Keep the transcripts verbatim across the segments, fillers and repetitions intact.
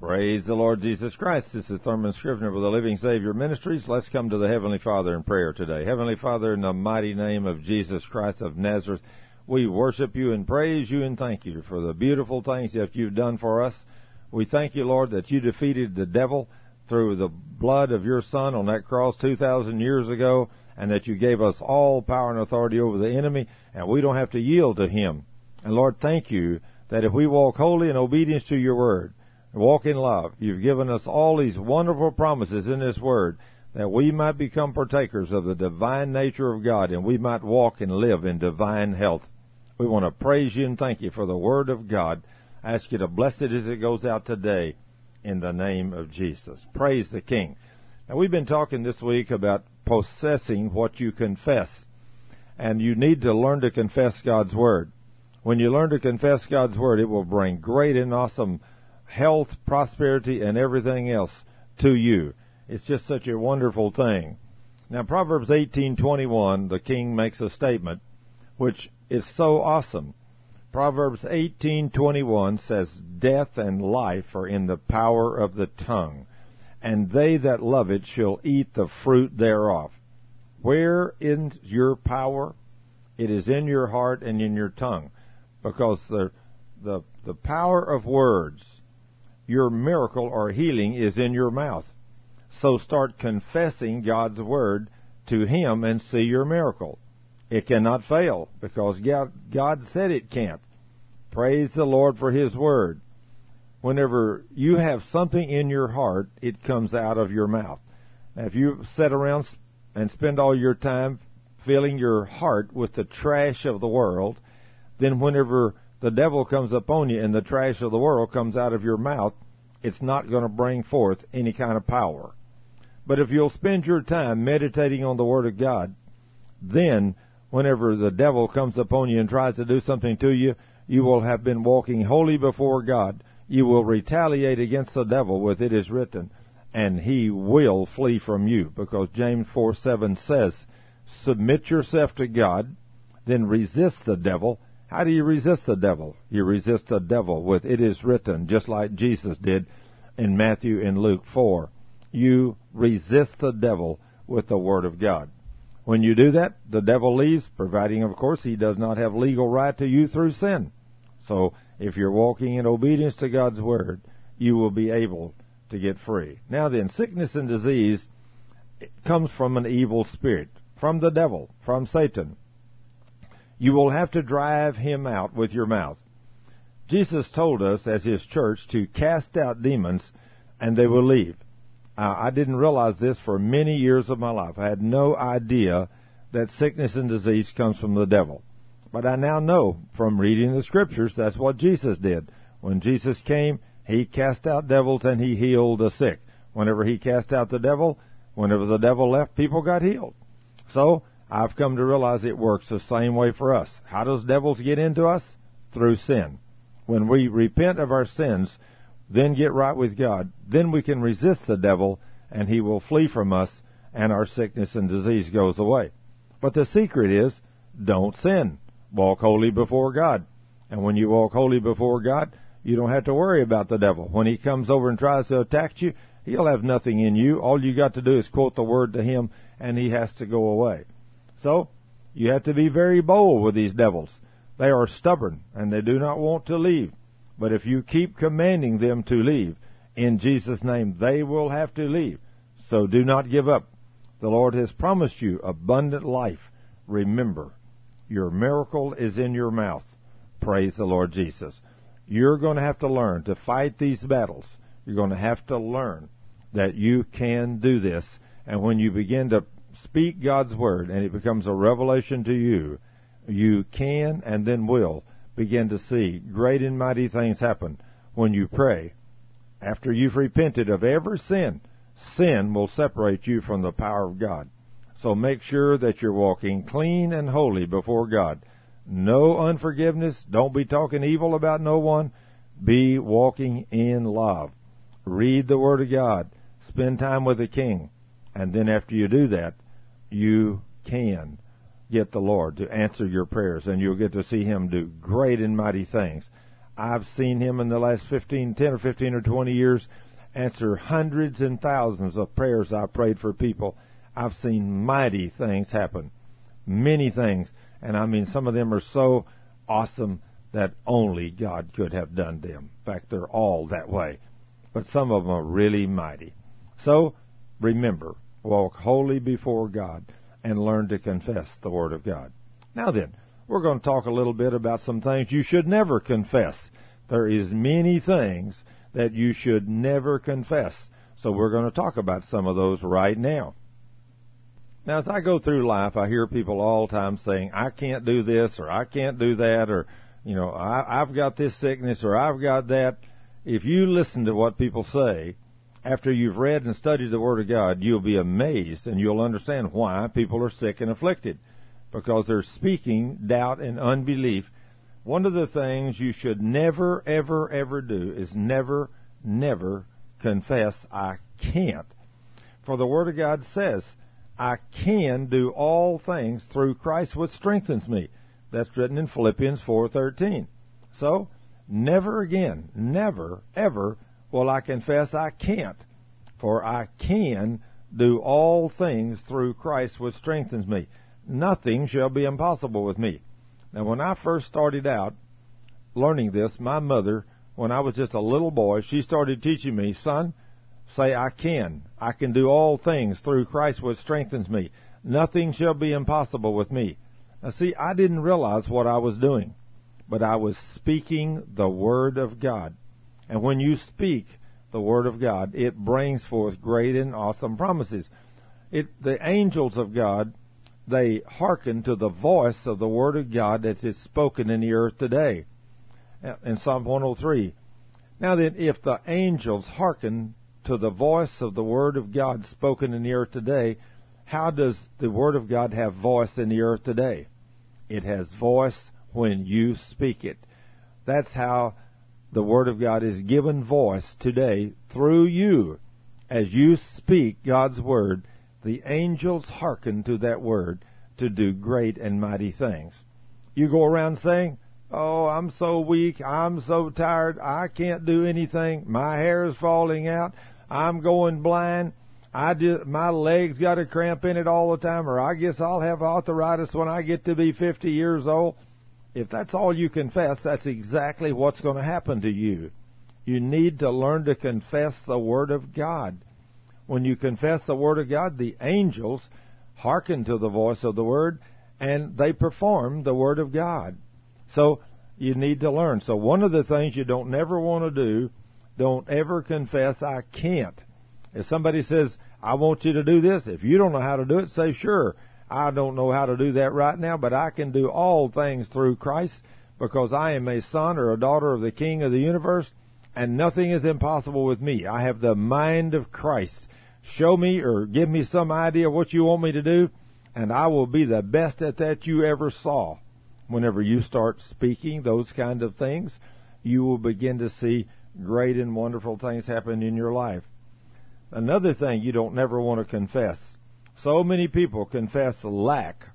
Praise the Lord Jesus Christ. This is Thurman Scrivener with the Living Savior Ministries. Let's come to the Heavenly Father in prayer today. Heavenly Father, in the mighty name of Jesus Christ of Nazareth, we worship you and praise you and thank you for the beautiful things that you've done for us. We thank you, Lord, that you defeated the devil through the blood of your Son on that cross two thousand years ago, and that you gave us all power and authority over the enemy, and we don't have to yield to him. And Lord, thank you that if we walk wholly in obedience to your word, walk in love, you've given us all these wonderful promises in this word that we might become partakers of the divine nature of God and we might walk and live in divine health. We want to praise you and thank you for the word of God. I ask you to bless it as it goes out today in the name of Jesus. Praise the King. Now, we've been talking this week about possessing what you confess, and you need to learn to confess God's word. When you learn to confess God's word, it will bring great and awesome health, prosperity, and everything else to you. It's just such a wonderful thing. Now, Proverbs eighteen twenty-one, the king makes a statement which is so awesome. Proverbs eighteen twenty-one says, "Death and life are in the power of the tongue, and they that love it shall eat the fruit thereof." Where is your power? It is in your heart and in your tongue, because the the the power of words, your miracle or healing, is in your mouth. So start confessing God's word to him and see your miracle. It cannot fail because God, God said it can't. Praise the Lord for his word. Whenever you have something in your heart, it comes out of your mouth. Now, if you sit around and spend all your time filling your heart with the trash of the world, then whenever the devil comes upon you and the trash of the world comes out of your mouth, it's not going to bring forth any kind of power. But if you'll spend your time meditating on the Word of God, then whenever the devil comes upon you and tries to do something to you, you will have been walking wholly before God. You will retaliate against the devil with "it is written," and he will flee from you, because James four seven says, "Submit yourself to God, then resist the devil." How do you resist the devil? You resist the devil with "it is written," just like Jesus did in Matthew and Luke four. You resist the devil with the Word of God. When you do that, the devil leaves, providing, of course, he does not have legal right to you through sin. So if you're walking in obedience to God's Word, you will be able to get free. Now then, sickness and disease comes from an evil spirit, from the devil, from Satan. You will have to drive him out with your mouth. Jesus told us as his church to cast out demons and they will leave. Uh, I didn't realize this for many years of my life. I had no idea that sickness and disease comes from the devil. But I now know from reading the scriptures that's what Jesus did. When Jesus came, he cast out devils and he healed the sick. Whenever he cast out the devil, whenever the devil left, people got healed. So I've come to realize it works the same way for us. How does devils get into us? Through sin. When we repent of our sins, then get right with God, then we can resist the devil and he will flee from us and our sickness and disease goes away. But the secret is, don't sin. Walk holy before God. And when you walk holy before God, you don't have to worry about the devil. When he comes over and tries to attack you, he'll have nothing in you. All you got to do is quote the word to him and he has to go away. So, you have to be very bold with these devils. They are stubborn, and they do not want to leave. But if you keep commanding them to leave, in Jesus' name, they will have to leave. So do not give up. The Lord has promised you abundant life. Remember, your miracle is in your mouth. Praise the Lord Jesus. You're going to have to learn to fight these battles. You're going to have to learn that you can do this. And when you begin to speak God's word and it becomes a revelation to you, you can and then will begin to see great and mighty things happen when you pray. After you've repented of every sin, sin will separate you from the power of God. So make sure that you're walking clean and holy before God. No unforgiveness. Don't be talking evil about no one. Be walking in love. Read the Word of God. Spend time with the King. And then after you do that, you can get the Lord to answer your prayers, and you'll get to see him do great and mighty things. I've seen him in the last fifteen, ten or fifteen or twenty years answer hundreds and thousands of prayers I prayed for people. I've seen mighty things happen. Many things. And I mean, some of them are so awesome that only God could have done them. In fact, they're all that way. But some of them are really mighty. So, remember, walk holy before God and learn to confess the Word of God. Now then, we're going to talk a little bit about some things you should never confess. There is many things that you should never confess. So we're going to talk about some of those right now. Now, as I go through life, I hear people all the time saying, I can't do this, or I can't do that, or, you know, I, I've got this sickness, or I've got that. If you listen to what people say, after you've read and studied the Word of God, you'll be amazed, and you'll understand why people are sick and afflicted. Because they're speaking doubt and unbelief. One of the things you should never, ever, ever do is never, never confess, I can't. For the Word of God says, I can do all things through Christ which strengthens me. That's written in Philippians four thirteen. So, never again, never, ever will I confess I can't. For I can do all things through Christ which strengthens me. Nothing shall be impossible with me. Now, when I first started out learning this, my mother, when I was just a little boy, she started teaching me, son, say, I can. I can do all things through Christ which strengthens me. Nothing shall be impossible with me. Now, see, I didn't realize what I was doing, but I was speaking the Word of God. And when you speak the Word of God, it brings forth great and awesome promises. It, the angels of God, they hearken to the voice of the Word of God as it's spoken in the earth today. In Psalm one oh three. Now then, if the angels hearken to the voice of the Word of God spoken in the earth today, how does the Word of God have voice in the earth today? It has voice when you speak it. That's how the Word of God is given voice today through you. As you speak God's Word, the angels hearken to that Word to do great and mighty things. You go around saying, oh, I'm so weak, I'm so tired, I can't do anything, my hair is falling out, I'm going blind, I just, my legs got a cramp in it all the time, or I guess I'll have arthritis when I get to be fifty years old. If that's all you confess, that's exactly what's going to happen to you. You need to learn to confess the Word of God. When you confess the Word of God, the angels hearken to the voice of the Word, and they perform the Word of God. So, you need to learn. So, one of the things you don't never want to do, don't ever confess, I can't. If somebody says, I want you to do this, if you don't know how to do it, say, sure, I don't know how to do that right now, but I can do all things through Christ, because I am a son or a daughter of the King of the universe, and nothing is impossible with me. I have the mind of Christ. Show me or give me some idea of what you want me to do, and I will be the best at that you ever saw. Whenever you start speaking those kind of things, you will begin to see great and wonderful things happen in your life. Another thing you don't never want to confess. So many people confess lack.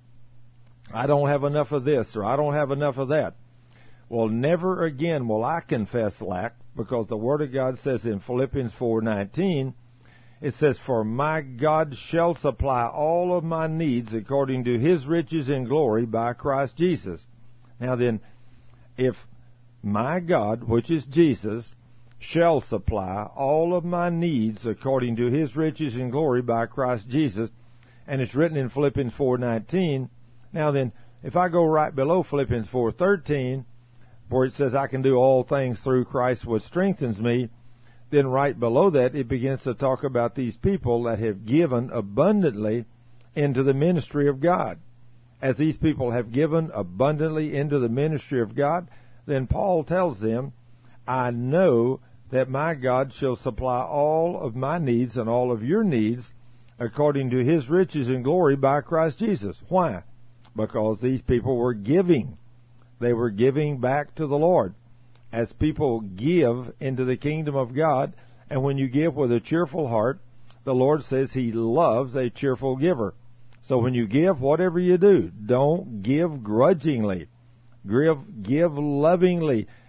I don't have enough of this, or I don't have enough of that. Well, never again will I confess lack, because the Word of God says in Philippians four nineteen, it says, for my God shall supply all of my needs according to His riches in glory by Christ Jesus. Now then, if my God, which is Jesus, shall supply all of my needs according to His riches in glory by Christ Jesus, and it's written in Philippians four nineteen, now then, if I go right below Philippians four thirteen, where it says I can do all things through Christ which strengthens me, then right below that, it begins to talk about these people that have given abundantly into the ministry of God. As these people have given abundantly into the ministry of God, then Paul tells them, I know that my God shall supply all of my needs and all of your needs according to His riches and glory by Christ Jesus. Why? Because these people were giving. They were giving back to the Lord. As people give into the kingdom of God, and when you give with a cheerful heart, the Lord says He loves a cheerful giver. So when you give, whatever you do, don't give grudgingly. Give, give lovingly,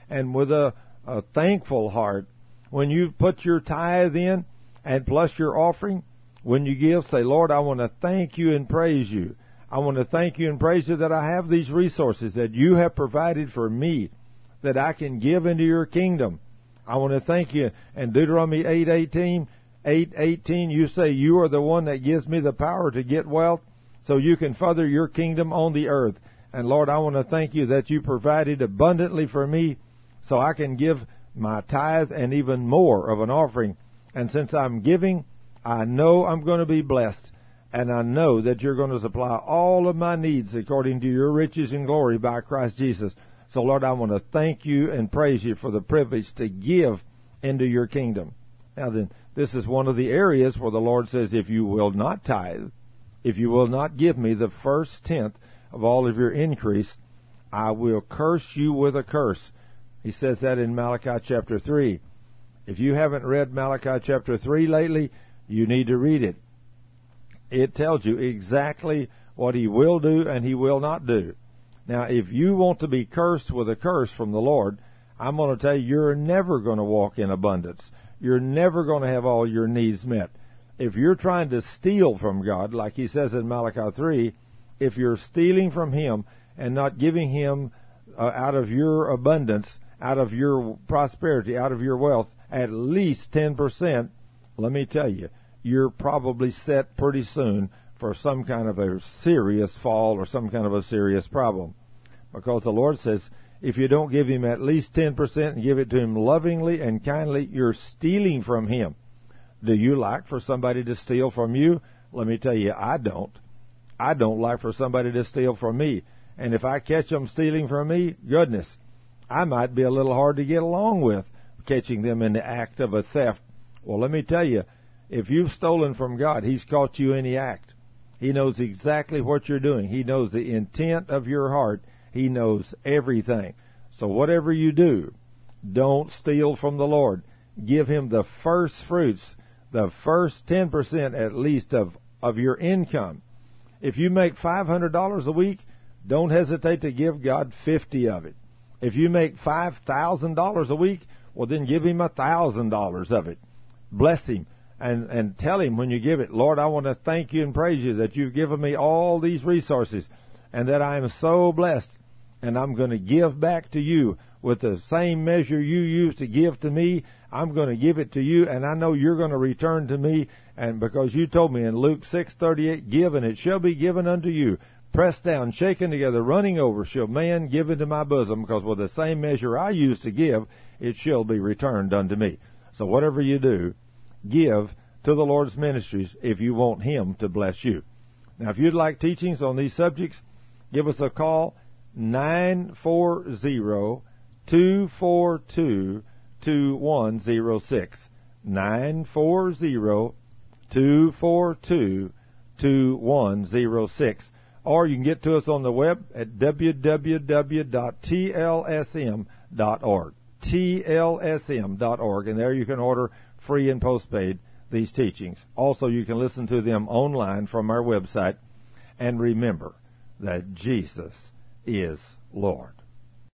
and with a, a thankful heart. When you put your tithe in and plus your offering, when you give, say, Lord, I want to thank you and praise you. I want to thank you and praise you that I have these resources that you have provided for me, that I can give into your kingdom. I want to thank you. And Deuteronomy eight eighteen, eight eighteen, you say you are the one that gives me the power to get wealth so you can further your kingdom on the earth. And Lord, I want to thank you that you provided abundantly for me so I can give my tithe and even more of an offering. And since I'm giving, I know I'm going to be blessed. And I know that you're going to supply all of my needs according to your riches and glory by Christ Jesus. So, Lord, I want to thank you and praise you for the privilege to give into your kingdom. Now then, this is one of the areas where the Lord says, if you will not tithe, if you will not give me the first tenth of all of your increase, I will curse you with a curse. He says that in Malachi chapter three. If you haven't read Malachi chapter three lately, you need to read it. It tells you exactly what he will do and he will not do. Now, if you want to be cursed with a curse from the Lord, I'm going to tell you, you're never going to walk in abundance. You're never going to have all your needs met. If you're trying to steal from God, like he says in Malachi three, if you're stealing from him and not giving him uh, out of your abundance, out of your prosperity, out of your wealth, at least ten percent, let me tell you, you're probably set pretty soon for some kind of a serious fall or some kind of a serious problem. Because the Lord says, if you don't give him at least ten percent and give it to him lovingly and kindly, you're stealing from him. Do you like for somebody to steal from you? Let me tell you, I don't. I don't like for somebody to steal from me. And if I catch them stealing from me, goodness, I might be a little hard to get along with, catching them in the act of a theft. Well, let me tell you, if you've stolen from God, he's caught you in the act. He knows exactly what you're doing. He knows the intent of your heart. He knows everything. So whatever you do, don't steal from the Lord. Give him the first fruits, the first ten percent at least of, of your income. If you make five hundred dollars a week, don't hesitate to give God fifty of it. If you make five thousand dollars a week, well, then give him one thousand dollars of it. Bless him. And, and tell him when you give it, Lord, I want to thank you and praise you that you've given me all these resources and that I am so blessed. And I'm going to give back to you with the same measure you used to give to me. I'm going to give it to you, and I know you're going to return to me. And because you told me in Luke six thirty-eight, give, and it shall be given unto you. Pressed down, shaken together, running over, shall man give into my bosom, because with the same measure I used to give, it shall be returned unto me. So whatever you do, give to the Lord's ministries if you want him to bless you. Now, if you'd like teachings on these subjects, give us a call, nine four zero, two four two, two one zero six. nine four zero, two four two, two one zero six. Or you can get to us on the web at w w w dot t l s m dot org. T L S M dot org, and there you can order free and postpaid these teachings. Also, you can listen to them online from our website. And remember that Jesus is Lord.